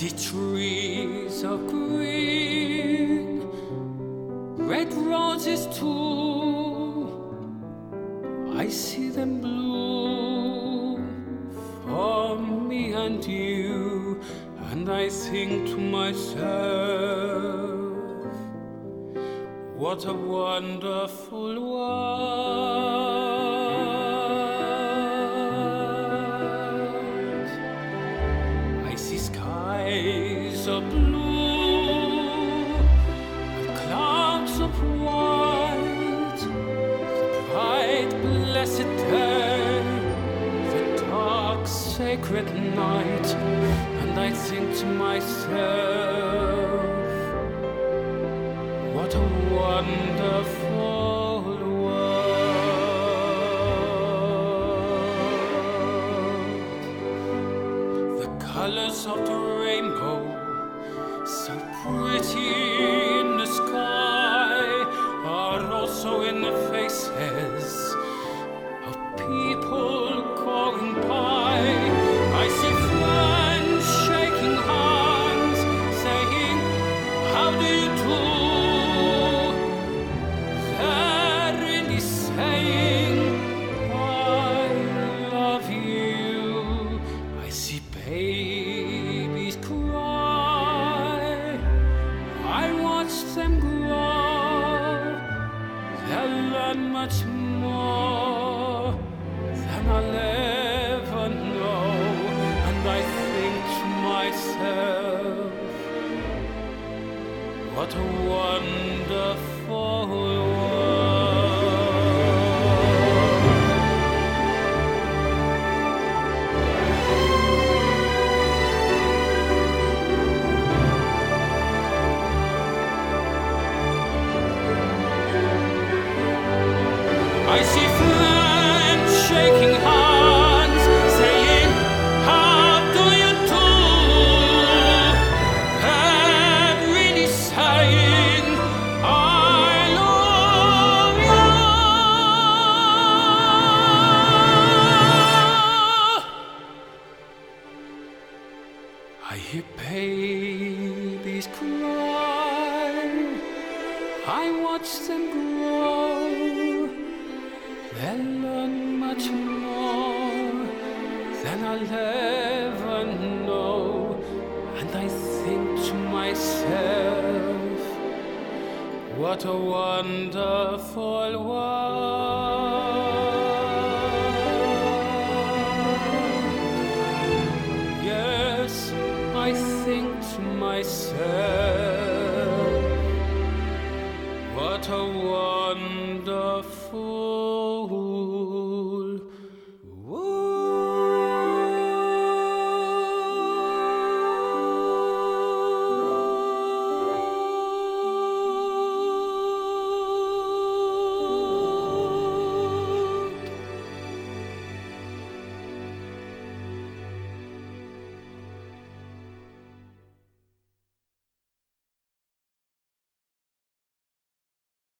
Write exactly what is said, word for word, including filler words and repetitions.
see trees of green, red roses too. I see them bloom for me and you, and I think to myself, what a wonderful world. I see skies of blue, and clouds of white, the bright blessed day, the dark sacred night, and I think to myself, what a wonderful world. The colors of the rainbow, so pretty in the sky, are also in the faces of people going by. I see friends shaking hands, saying, how do you do? Babies cry, I watch them grow. They'll learn much more than I'll ever know. And I think to myself, what a wonderful world. I see friends shaking hands, saying, how do you do? And really saying, I love you. I hear babies cry, I watch them grow. They'll learn much more than I'll ever know. And I think to myself, what a wonderful world. Yes, I think to myself, what a wonderful